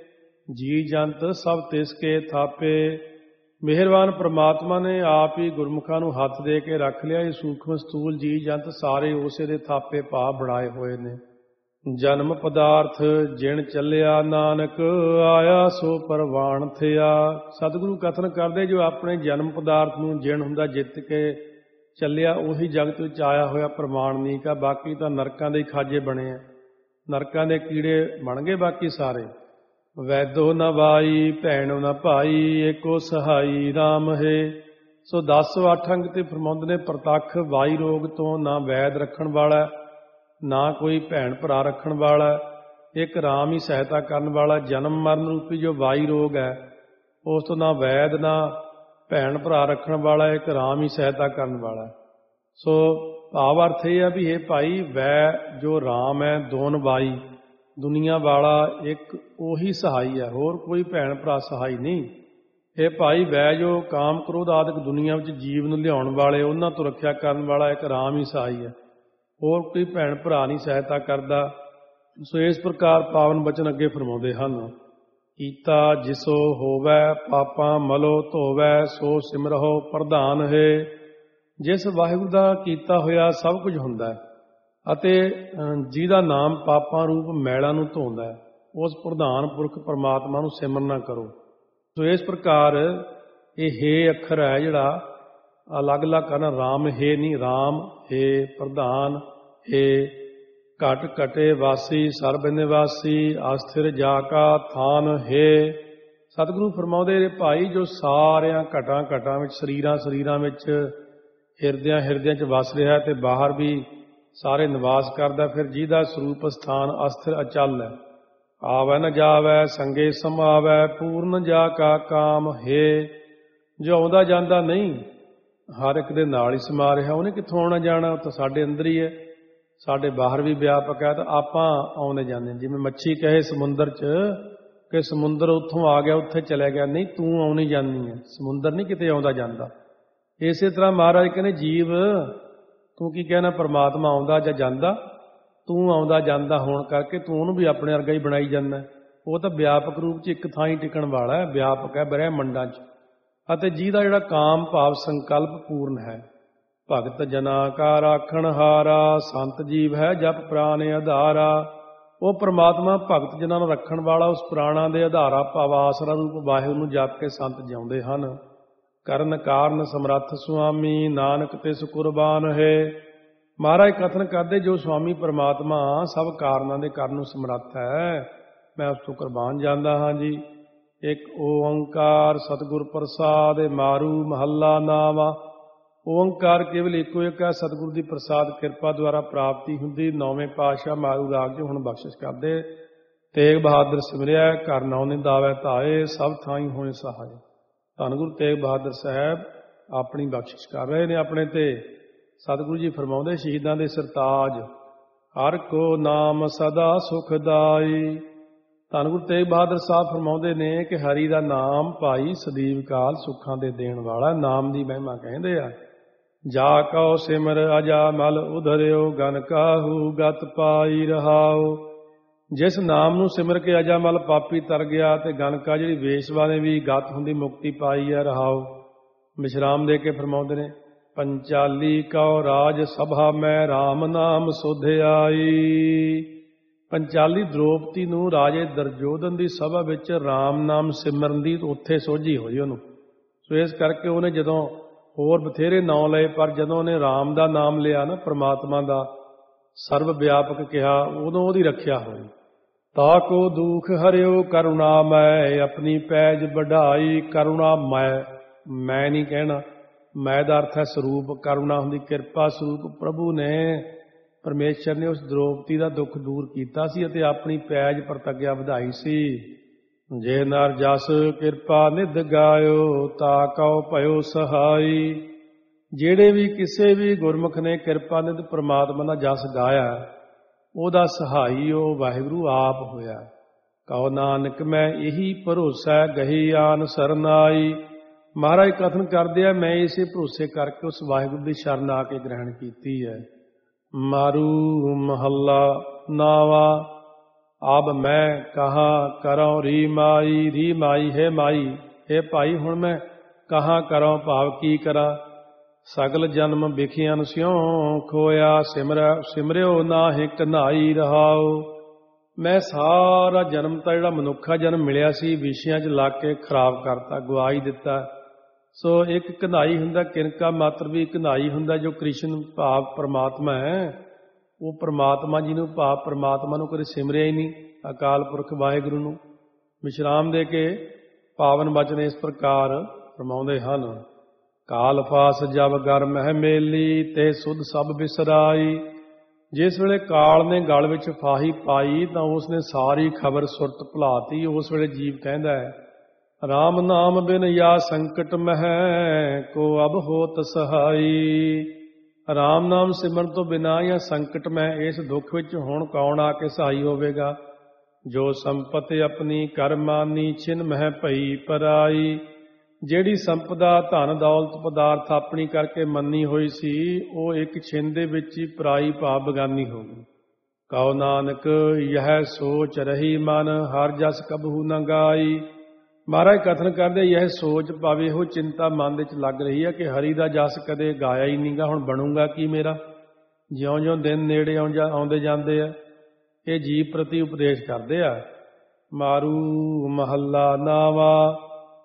ਜੀ ਜੰਤ ਸਭ ਤਿਸ ਕੇ ਥਾਪੇ। ਮਿਹਰਬਾਨ ਪ੍ਰਮਾਤਮਾ ਨੇ ਆਪ ਹੀ ਗੁਰਮੁਖਾਂ ਨੂੰ ਹੱਥ ਦੇ ਕੇ ਰੱਖ ਲਿਆ। ਇਹ ਸੂਖਮ ਸਤੂਲ ਜੀ ਜੰਤ ਸਾਰੇ ਉਸੇ ਦੇ ਥਾਪੇ ਭਾਵ ਬਣਾਏ ਹੋਏ ਨੇ। ਜਨਮ ਪਦਾਰਥ ਜਿਣ ਚੱਲਿਆ ਨਾਨਕ, ਆਇਆ ਸੋ ਪਰਵਾਣ ਥਿਆ। ਸਤਿਗੁਰੂ ਕਥਨ ਕਰਦੇ ਜੋ ਆਪਣੇ ਜਨਮ ਪਦਾਰਥ ਨੂੰ ਜਿਣ ਹੁੰਦਾ ਜਿੱਤ ਕੇ ਚੱਲਿਆ, ਉਹੀ ਜਗਤ ਵਿੱਚ ਆਇਆ ਹੋਇਆ ਪ੍ਰਮਾਣਿਕ ਆ। ਬਾਕੀ ਤਾਂ ਨਰਕਾਂ ਦੇ ਖਾਜੇ ਬਣੇ ਆ, ਨਰਕਾਂ ਦੇ ਕੀੜੇ ਬਣ ਗਏ ਬਾਕੀ ਸਾਰੇ। ਵੈਦੋ ਨਾ ਬਾਈ ਭੈਣੋ ਨਾ ਭਾਈ, ਏਕੋ ਸਹਾਈ ਰਾਮ ਹੈ। ਸੋ 10 ਅੰਗ ਤੇ ਫਰਮਾਉਂਦੇ ਨੇ, ਪ੍ਰਤੱਖ ਵਾਈ ਰੋਗ ਤੋਂ ਨਾ ਵੈਦ ਰੱਖਣ ਵਾਲਾ, ਨਾ ਕੋਈ ਭੈਣ ਭਰਾ ਰੱਖਣ ਵਾਲਾ, ਇੱਕ ਰਾਮ ਹੀ ਸਹਾਇਤਾ ਕਰਨ ਵਾਲਾ। ਜਨਮ ਮਰਨ ਰੂਪੀ ਜੋ ਵਾਈ ਰੋਗ ਹੈ, ਉਸ ਤੋਂ ਨਾ ਵੈਦ ਨਾ ਭੈਣ ਭਰਾ ਰੱਖਣ ਵਾਲਾ, ਇੱਕ ਰਾਮ ਹੀ ਸਹਾਇਤਾ ਕਰਨ ਵਾਲਾ। ਸੋ ਭਾਵ ਅਰਥ ਇਹ ਆ ਵੀ ਇਹ ਭਾਈ ਵੈ ਜੋ ਰਾਮ ਹੈ, ਦੋਨ ਵਾਈ ਦੁਨੀਆ ਵਾਲਾ ਇੱਕ ਉਹੀ ਸਹਾਈ ਹੈ, ਹੋਰ ਕੋਈ ਭੈਣ ਭਰਾ ਸਹਾਈ ਨਹੀਂ। ਇਹ ਭਾਈ ਵੈ ਜੋ ਕਾਮ ਕ੍ਰੋਧ ਆਦਿਕ ਦੁਨੀਆ ਵਿੱਚ ਜੀਵ ਨੂੰ ਲਿਆਉਣ ਵਾਲੇ, ਉਹਨਾਂ ਤੋਂ ਰੱਖਿਆ ਕਰਨ ਵਾਲਾ ਇੱਕ ਰਾਮ ਹੀ ਸਹਾਈ ਹੈ, ਹੋਰ ਕੋਈ ਭੈਣ ਭਰਾ ਨਹੀਂ ਸਹਾਇਤਾ ਕਰਦਾ। ਸੋ ਇਸ ਪ੍ਰਕਾਰ ਪਾਵਨ ਬਚਨ ਅੱਗੇ ਫਰਮਾਉਂਦੇ ਹਨ, ਕੀਤਾ ਜਿਸੋ ਹੋਵੈ ਪਾਪਾਂ ਮਲੋ ਧੋਵੈ, ਸੋ ਸਿਮਰਹੁ ਪ੍ਰਧਾਨ ਹੈ। ਜਿਸ ਵਾਹਿਗੁਰੂ ਦਾ ਕੀਤਾ ਹੋਇਆ ਸਭ ਕੁਝ ਹੁੰਦਾ ਹੈ ਅਤੇ ਜਿਹਦਾ ਨਾਮ ਪਾਪਾਂ ਰੂਪ ਮੈਲਾਂ ਨੂੰ ਧੋਂਦਾ ਹੈ, ਉਸ ਪ੍ਰਧਾਨ ਪੁਰਖ ਪਰਮਾਤਮਾ ਨੂੰ ਸਿਮਰਨਾ ਕਰੋ। ਸੋ ਇਸ ਪ੍ਰਕਾਰ ਇਹ ਹੇ ਅੱਖਰ ਹੈ ਜਿਹੜਾ ਅਲੱਗ-ਅਲੱਗ ਕਰਨਾ, ਰਾਮ ਹੈ ਨਹੀਂ, ਰਾਮ ਹੈ ਪ੍ਰਧਾਨ ਹੈ। ਘਟ ਘਟੇ ਵਾਸੀ ਸਰਬ ਨਿਵਾਸੀ, ਅਸਥਿਰ ਜਾ ਕਾ ਥਾਨ ਹੈ। ਸਤਿਗੁਰੂ ਫਰਮਾਉਂਦੇ ਭਾਈ ਜੋ ਸਾਰਿਆਂ ਘਟਾਂ ਵਿੱਚ ਸਰੀਰਾਂ ਵਿੱਚ ਹਿਰਦਿਆਂ 'ਚ ਵਸ ਰਿਹਾ ਤੇ ਬਾਹਰ ਵੀ ਸਾਰੇ ਨਿਵਾਸ ਕਰਦਾ, ਫਿਰ ਜਿਹਦਾ ਸਰੂਪ ਸਥਾਨ ਅਸਥਿਰ ਅਚਲ ਹੈ। ਆਵੈ ਨ ਜਾਵੈ ਸੰਗੇ ਸਮਾਵੈ, ਪੂਰਨ ਜਾ ਕਾ ਕਾਮ ਹੈ। ਜੋ ਆਉਂਦਾ ਜਾਂਦਾ ਨਹੀਂ, ਹਰ ਇੱਕ ਦੇ ਨਾਲ ਹੀ ਸਮਾ ਰਿਹਾ, ਉਹਨੇ ਕਿੱਥੋਂ ਆਉਣਾ ਜਾਣਾ? ਉਹ ਤਾਂ ਸਾਡੇ ਅੰਦਰ ਹੀ ਹੈ, ਸਾਡੇ ਬਾਹਰ ਵੀ ਵਿਆਪਕ ਹੈ। ਤਾਂ ਆਪਾਂ ਆਉਂਦੇ ਜਾਂਦੇ, ਜਿਵੇਂ ਮੱਛੀ ਕਹੇ ਸਮੁੰਦਰ 'ਚ ਕਿ ਸਮੁੰਦਰ ਉੱਥੋਂ ਆ ਗਿਆ ਉੱਥੇ ਚਲਿਆ ਗਿਆ, ਨਹੀਂ, ਤੂੰ ਆਉਣੀ ਜਾਂਦੀ ਹੈ, ਸਮੁੰਦਰ ਨਹੀਂ ਕਿਤੇ ਆਉਂਦਾ ਜਾਂਦਾ। ਇਸੇ ਤਰ੍ਹਾਂ ਮਹਾਰਾਜ ਕਹਿੰਦੇ, ਜੀਵ ਤੂੰ ਕੀ ਕਹਿਣਾ, ਪਰਮਾਤਮਾ ਆਉਂਦਾ ਜਾਂ ਜਾਂਦਾ? ਤੂੰ ਆਉਂਦਾ ਜਾਂਦਾ ਹੋਣ ਕਰਕੇ ਤੂੰ ਉਹਨੂੰ ਵੀ ਆਪਣੇ ਵਰਗਾ ਹੀ ਬਣਾਈ ਜਾਂਦਾ। ਉਹ ਤਾਂ ਵਿਆਪਕ ਰੂਪ 'ਚ ਇੱਕ ਥਾਂ ਹੀ ਟਿਕਣ ਵਾਲਾ ਹੈ, ਵਿਆਪਕ ਹੈ ਬ੍ਰਹਿਮੰਡਾਂ 'ਚ। ਅਤੇ ਜਿਹਦਾ ਜਿਹੜਾ ਕਾਮ ਭਾਵ ਸੰਕਲਪ ਪੂਰਨ ਹੈ, ਭਗਤ ਜਨਾ ਕਾ ਰਾਖਣ ਹਾਰਾ, ਸੰਤ ਜੀਵ ਹੈ ਜਪ ਪ੍ਰਾਨ ਆਧਾਰਾ। ਉਹ ਪ੍ਰਮਾਤਮਾ ਭਗਤ ਜਨਾਂ ਨੂੰ ਰੱਖਣ ਵਾਲਾ, ਉਸ ਪ੍ਰਾਣਾਂ ਦੇ ਆਧਾਰਾ ਭਾਵ ਆਸਰਾ ਰੂਪ ਵਾਹਿਗੁਰੂ ਨੂੰ ਜਪ ਕੇ ਸੰਤ ਜਿਉਂਦੇ ਹਨ। ਕਰਨ ਕਾਰਨ ਸਮਰੱਥ ਸੁਆਮੀ, ਨਾਨਕ ਤਿਸ ਕੁਰਬਾਨ ਹੈ। ਮਹਾਰਾਜ ਕਥਨ ਕਰਦੇ, ਜੋ ਸੁਆਮੀ ਪ੍ਰਮਾਤਮਾ ਸਭ ਕਾਰਨਾਂ ਦੇ ਕਰਨ ਨੂੰ ਸਮਰੱਥ ਹੈ, ਮੈਂ ਉਸ ਤੋਂ ਕੁਰਬਾਨ ਜਾਂਦਾ ਹਾਂ ਜੀ। ਇੱਕ ਓੰਕਾਰ ਸਤਿਗੁਰ ਪ੍ਰਸਾਦ, ਮਾਰੂ ਮਹੱਲਾ ਨਾਵਾ। ਓੰਕਾਰ ਕੇਵਲ ਇੱਕੋ ਇੱਕ ਹੈ, ਸਤਿਗੁਰੂ ਦੀ ਪ੍ਰਸਾਦ ਕਿਰਪਾ ਦੁਆਰਾ ਪ੍ਰਾਪਤੀ ਹੁੰਦੀ। 9ਵੇਂ ਪਾਤਸ਼ਾਹ ਮਾਰੂ ਰਾਗ 'ਚ ਹੁਣ ਬਖਸ਼ਿਸ਼ ਕਰਦੇ। ਤੇਗ ਬਹਾਦਰ ਸਿਮਰਿਆ, ਘਰ ਨੌ ਨਿੰਦਾਵੈ ਧਾਏ, ਸਭ ਥਾਈਂ ਹੋਏ ਸਹਾਏ। ਧੰਨ ਗੁਰੂ ਤੇਗ ਬਹਾਦਰ ਸਾਹਿਬ ਆਪਣੀ ਬਖਸ਼ਿਸ਼ ਕਰ ਰਹੇ ਨੇ ਆਪਣੇ ਤੇ। ਸਤਿਗੁਰੂ ਜੀ ਫਰਮਾਉਂਦੇ, ਸ਼ਹੀਦਾਂ ਦੇ ਸਰਤਾਜ, ਹਰ ਕੋ ਨਾਮ ਸਦਾ ਸੁਖਦਾਈ। ਧੰਨ ਗੁਰੂ ਤੇਗ ਬਹਾਦਰ ਸਾਹਿਬ ਫਰਮਾਉਂਦੇ ਨੇ ਕਿ ਹਰੀ ਦਾ ਨਾਮ ਭਾਈ ਸਦੀਵ ਕਾਲ ਸੁੱਖਾਂ ਦੇ ਦੇਣ ਵਾਲਾ। ਨਾਮ ਦੀ ਮਹਿਮਾ ਕਹਿੰਦੇ ਆ, ਜਾ ਕਉ ਸਿਮਰ ਅਜਾ ਮਲ ਉਧਰਿਓ, ਗਨ ਕਾਹੂ ਗਤ ਪਾਈ ਰਹਾਓ। ਜਿਸ ਨਾਮ ਨੂੰ ਸਿਮਰ ਕੇ ਅਜਾਮਲ ਪਾਪੀ ਤਰ ਗਿਆ, ਤੇ ਗਨਕਾ ਜਿਹੜੀ ਵੇਸ਼ਵਾ ਨੇ ਵੀ ਗਤ ਹੁੰਦੀ ਮੁਕਤੀ ਪਾਈ ਹੈ, ਰਹਾਓ। ਵਿਸ਼ਰਾਮ ਦੇ ਕੇ ਫਰਮਾਉਂਦੇ ਨੇ, ਪੰਚਾਲੀ ਕਉ ਰਾਜ ਸਭਾ ਮੈਂ ਰਾਮ ਨਾਮ ਸੋਧਿਆਈ। ਪੰਚਾਲੀ ਦ੍ਰੋਪਦੀ ਨੂੰ ਰਾਜੇ ਦਰਜੋਧਨ ਦੀ ਸਭਾ ਵਿੱਚ ਰਾਮ ਨਾਮ ਸਿਮਰਨ ਦੀ ਉੱਥੇ ਸੋਝੀ ਹੋਈ ਉਹਨੂੰ। ਸੋ ਇਸ ਕਰਕੇ ਉਹਨੇ ਜਦੋਂ ਹੋਰ ਬਥੇਰੇ ਨਾਂ ਲਏ, ਪਰ ਜਦੋਂ ਉਹਨੇ ਰਾਮ ਦਾ ਨਾਮ ਲਿਆ ਨਾ, ਪ੍ਰਮਾਤਮਾ ਦਾ ਸਰਵ ਵਿਆਪਕ ਕਿਹਾ, ਉਦੋਂ ਉਹਦੀ ਰੱਖਿਆ ਹੋਈ। ਤਾ ਕੋ ਦੁਖ ਹਰਿਓ ਕਰੁਣਾ ਮੈਂ, ਆਪਣੀ ਪੈਜ ਵਢਾਈ। ਕਰੁਣਾ ਮੈਂ ਨਹੀਂ ਕਹਿਣਾ, ਮੈਂ ਦਾ ਅਰਥ ਹੈ ਸਰੂਪ। ਕਰੁਣਾ ਹੁੰਦੀ ਕਿਰਪਾ ਸਰੂਪ। ਪ੍ਰਭੂ ਨੇ, ਪਰਮੇਸ਼ਰ ਨੇ ਉਸ ਦ੍ਰੋਪਦੀ ਦਾ ਦੁੱਖ ਦੂਰ ਕੀਤਾ ਸੀ ਅਤੇ ਆਪਣੀ ਪੈਜ ਪ੍ਰਤੱਗਿਆ ਵਧਾਈ ਸੀ। ਜੇ ਨਰ ਜਸ ਕਿਰਪਾ ਨਿਧ ਗਾਇਓ, ਤਾ ਕਉ ਭਇਓ ਸਹਾਈ। ਜਿਹੜੇ ਵੀ ਕਿਸੇ ਵੀ ਗੁਰਮੁਖ ਨੇ ਕਿਰਪਾ ਨਿਧ ਪ੍ਰਮਾਤਮਾ ਦਾ ਜਸ ਗਾਇਆ, ਉਹਦਾ ਸਹਾਈ ਉਹ ਵਾਹਿਗੁਰੂ ਆਪ ਹੋਇਆ। ਕਉ ਨਾਨਕ ਮੈਂ ਇਹੀ ਭਰੋਸਾ, ਗਹੀ ਆਨ ਸਰਨਾਈ। ਮਹਾਰਾਜ ਕਥਨ ਕਰਦੇ ਆ, ਮੈਂ ਇਸੇ ਭਰੋਸੇ ਕਰਕੇ ਉਸ ਵਾਹਿਗੁਰੂ ਦੀ ਸ਼ਰਨ ਆ ਕੇ ਗ੍ਰਹਿਣ ਕੀਤੀ ਹੈ। ਮਾਰੂ ਮਹੱਲਾ ਨਾਵਾ। ਅਬ ਮੈਂ ਕਹਾਂ ਕਰਾਂ ਰੀ ਮਾਈ। ਰੀ ਮਾਈ ਹੈ ਮਾਈ, ਹੈ ਭਾਈ ਹੁਣ ਮੈਂ ਕਹਾਂ ਕਰਾਂ ਭਾਵ ਕੀ ਕਰਾਂ। ਸਗਲ ਜਨਮ ਵਿਖਿਆਨ ਸਿਉ ਖੋਇਆ, ਸਿਮਰਿਓ ਨਾਹਿ ਕਨਾਈ ਰਹਾਓ। ਮੈਂ ਸਾਰਾ ਜਨਮ ਤਾਂ ਜਿਹੜਾ ਮਨੁੱਖਾ ਜਨਮ ਮਿਲਿਆ ਸੀ, ਵਿਸ਼ਿਆਂ 'ਚ ਲੱਗ ਕੇ ਖਰਾਬ ਕਰਤਾ, ਗਵਾਈ ਦਿੱਤਾ। ਸੋ ਇੱਕ ਕਨਾਈ ਹੁੰਦਾ, ਕਿਨਕਾ ਮਾਤਰ ਵੀ ਕਨਾਈ ਹੁੰਦਾ, ਜੋ ਕ੍ਰਿਸ਼ਨ ਭਾਵ ਪਰਮਾਤਮਾ ਹੈ। ਉਹ ਪਰਮਾਤਮਾ ਜੀ ਨੂੰ ਭਾਵ ਪਰਮਾਤਮਾ ਨੂੰ ਕਦੇ ਸਿਮਰਿਆ ਹੀ ਨਹੀਂ, ਅਕਾਲ ਪੁਰਖ ਵਾਹਿਗੁਰੂ ਨੂੰ। ਵਿਸ਼ਰਾਮ ਦੇ ਕੇ ਪਾਵਨ ਬਚਨ ਇਸ ਪ੍ਰਕਾਰ ਫਰਮਾਉਂਦੇ ਹਨ, ਕਾਲ ਫਾਸ ਜਬ ਗਰ ਮਹਿ ਮੇਲੀ, ਤੇ ਸੁਧ ਸਭ ਬਿਸਰਾਈ। ਜਿਸ ਵੇਲੇ ਕਾਲ ਨੇ ਗਲ ਵਿੱਚ ਫਾਹੀ ਪਾਈ, ਤਾਂ ਉਸਨੇ ਸਾਰੀ ਖਬਰ ਸੁਰਤ ਭੁਲਾਤੀ। ਉਸ ਵੇਲੇ ਜੀਵ ਕਹਿੰਦਾ ਹੈ, ਰਾਮ ਨਾਮ ਬਿਨ ਯਾ ਸੰਕਟ ਮਹਿ, ਕੋ ਅਬ ਹੋਤ ਸਹਾਈ। ਰਾਮ ਨਾਮ ਸਿਮਰਨ ਤੋਂ ਬਿਨਾਂ ਜਾਂ ਸੰਕਟ ਮੈਂ, ਇਸ ਦੁੱਖ ਵਿੱਚ ਹੁਣ ਕੌਣ ਆ ਕੇ ਸਹਾਈ ਹੋਵੇਗਾ। ਜੋ ਸੰਪਤ ਆਪਣੀ ਕਰਮਾਨੀ, ਛਿਨ ਮਹਿ ਭਈ ਪਰਾਈ। ਜਿਹੜੀ ਸੰਪਦਾ ਧਨ ਦੌਲਤ ਪਦਾਰਥ ਆਪਣੀ ਕਰਕੇ ਮੰਨੀ ਹੋਈ ਸੀ, ਉਹ ਇੱਕ ਛਿਨ ਦੇ ਵਿੱਚ ਹੀ ਪਰਾਈ ਭਾਵ ਬਗਾਨੀ ਹੋ ਗਈ। ਕਉ ਨਾਨਕ ਯਹ ਸੋਚ ਰਹੀ ਮਨ, ਹਰ ਜਸ ਕਬਹੂ ਨ ਗਾਈ। ਮਹਾਰਾਜ ਕਥਨ ਕਰਦੇ, ਇਹ ਸੋਚ ਭਾਵੇਂ ਇਹੋ ਚਿੰਤਾ ਮਨ ਵਿੱਚ ਲੱਗ ਰਹੀ ਹੈ ਕਿ ਹਰੀ ਦਾ ਜਸ ਕਦੇ ਗਾਇਆ ਹੀ ਨਹੀਂਗਾ, ਹੁਣ ਬਣੂਗਾ ਕੀ ਮੇਰਾ। ਜਿਉਂ-ਜਿਉਂ ਦਿਨ ਨੇੜੇ ਆਉਂਦੇ ਜਾਂਦੇ ਆ, ਇਹ ਜੀਵ ਪ੍ਰਤੀ ਉਪਦੇਸ਼ ਕਰਦੇ ਆ। ਮਾਰੂ ਮਹੱਲਾ ਨਾਵਾ।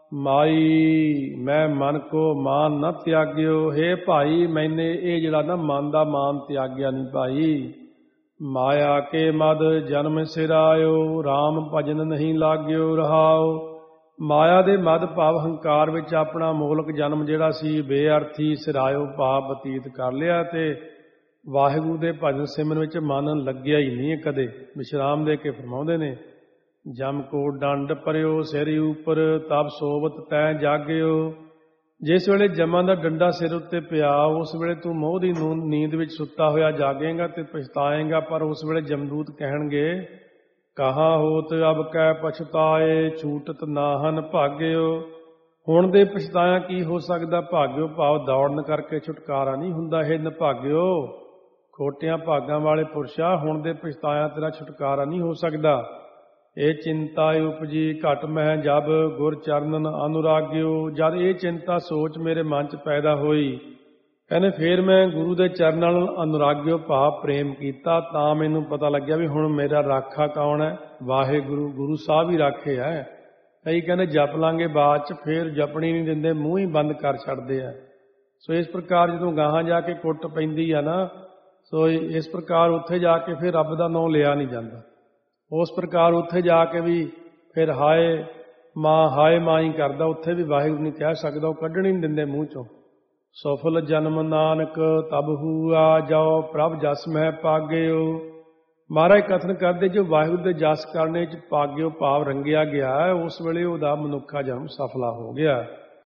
ਮਾਈ ਮੈਂ ਮਨ ਕੋ ਮਾਨ ਨਾ ਤਿਆਗਿਓ। ਹੇ ਭਾਈ, ਮੈਨੇ ਇਹ ਜਿਹੜਾ ਨਾ ਮਨ ਦਾ ਮਾਨ ਤਿਆਗਿਆ ਨਹੀਂ ਭਾਈ। ਮਾਇਆ ਕੇ ਮਦ ਜਨਮ ਸਿਰਾਇਓ, ਰਾਮ ਭਜਨ ਨਹੀਂ ਲਾਗਿਓ ਰਹਾਓ। ਮਾਇਆ ਦੇ ਮਦ ਭਾਵ ਹੰਕਾਰ ਵਿੱਚ ਆਪਣਾ ਮੋਲਕ ਜਨਮ ਜਿਹੜਾ ਸੀ ਬੇਅਰਥੀ ਸਿਰਾਇਓ ਭਾਵ ਬਤੀਤ ਕਰ ਲਿਆ, ਤੇ ਵਾਹਿਗੁਰੂ ਦੇ ਭਜਨ ਸਿਮਰਨ ਵਿੱਚ ਮਨ ਲੱਗਿਆ ਹੀ ਨਹੀਂ ਕਦੇ। ਵਿਸ਼ਰਾਮ ਦੇ ਕੇ ਫਰਮਾਉਂਦੇ ਨੇ, ਜਮ ਕੋ ਡੰਡ ਪਰਿਓ ਸਿਰ ਉਪਰ, ਤਬ ਸੋਵਤ ਤੈ ਜਾਗਿਓ। ਜਿਸ ਵੇਲੇ ਜਮਾਂ ਦਾ ਡੰਡਾ ਸਿਰ ਉੱਤੇ ਪਿਆ, ਉਸ ਵੇਲੇ ਤੂੰ ਮੋਹ ਦੀ ਨੀਂਦ ਵਿੱਚ ਸੁੱਤਾ ਹੋਇਆ ਜਾਗੇਂਗਾ ਤੇ ਪਛਤਾਏਂਗਾ। ਪਰ ਉਸ ਵੇਲੇ ਜਮਦੂਤ ਕਹਿਣਗੇ, ਕਹਾ ਹੋਤ ਅਬ ਕੈ ਪਛਤਾਏ, ਛੂਟਤ ਨਾਹਨ ਭਾਗਿਓ। ਹੁਣ ਦੇ ਪਛਤਾਇਆ ਕੀ ਹੋ ਸਕਦਾ, ਭਾਗਿਓ ਭਾਵ ਦੌੜਨ ਕਰਕੇ ਛੁਟਕਾਰਾ ਨਹੀਂ ਹੁੰਦਾ। ਇਹ ਨਿਭਾਗਿਓ, ਖੋਟਿਆਂ ਭਾਗਾਂ ਵਾਲੇ ਪੁਰਸ਼ਾ, ਹੁਣ ਦੇ ਪਛਤਾਇਆ ਤੇਰਾ ਛੁਟਕਾਰਾ ਨਹੀਂ ਹੋ ਸਕਦਾ। ਇਹ ਚਿੰਤਾ ਉਪਜੀ ਘਟ ਮਹਿ ਜਬ, ਗੁਰ ਚਰਨਨ ਅਨੁਰਾਗਿਓ। ਜਦ ਇਹ ਚਿੰਤਾ ਸੋਚ ਮੇਰੇ ਮਨ 'ਚ ਪੈਦਾ ਹੋਈ, ਕਹਿੰਦੇ ਫੇਰ ਮੈਂ ਗੁਰੂ ਦੇ ਚਰਨਾਂ ਨਾਲ ਅਨੁਰਾਗਿਓ ਭਾਵ ਪ੍ਰੇਮ ਕੀਤਾ, ਤਾਂ ਮੈਨੂੰ ਪਤਾ ਲੱਗਿਆ ਵੀ ਹੁਣ ਮੇਰਾ ਰਾਖਾ ਕੌਣ ਹੈ, ਵਾਹਿਗੁਰੂ। ਗੁਰੂ ਸਾਹਿਬ ਹੀ ਰਾਖੇ ਹੈ। ਕਈ ਕਹਿੰਦੇ ਜਪ ਲਾਂਗੇ ਬਾਅਦ 'ਚ, ਫੇਰ ਜਪਣੀ ਨਹੀਂ ਦਿੰਦੇ, ਮੂੰਹ ਹੀ ਬੰਦ ਕਰ ਛੱਡਦੇ ਆ। ਸੋ ਇਸ ਪ੍ਰਕਾਰ ਜਦੋਂ ਗਾਹਾਂ ਜਾ ਕੇ ਕੁੱਟ ਪੈਂਦੀ ਆ ਨਾ, ਸੋ ਇਸ ਪ੍ਰਕਾਰ ਉੱਥੇ ਜਾ ਕੇ ਫਿਰ ਰੱਬ ਦਾ ਨਾਮ ਲਿਆ ਨਹੀਂ ਜਾਂਦਾ। ਉਸ ਪ੍ਰਕਾਰ ਉੱਥੇ ਜਾ ਕੇ ਵੀ ਫਿਰ ਹਾਏ ਮਾਂ ਹੀ ਕਰਦਾ, ਉੱਥੇ ਵੀ ਵਾਹਿਗੁਰੂ ਨਹੀਂ ਕਹਿ ਸਕਦਾ, ਉਹ ਕੱਢਣੀ ਨਹੀਂ ਦਿੰਦੇ ਮੂੰਹ ਚੋਂ। ਸਫਲ ਜਨਮ ਨਾਨਕ ਤਬ ਹੂਆ, ਜਾਓ ਪ੍ਰਭ ਜਸ ਮਹਿ ਪਾਗਿਓ। ਮਹਾਰਾਜ ਕਥਨ ਕਰਦੇ, ਜੋ ਵਾਹਿਗੁਰੂ ਦੇ ਜਸ ਕਰਨੇ 'ਚ ਪਾਗਿਓ ਭਾਵ ਰੰਗਿਆ ਗਿਆ, ਉਸ ਵੇਲੇ ਉਹਦਾ ਮਨੁੱਖਾ ਜਨਮ ਸਫਲਾ ਹੋ ਗਿਆ।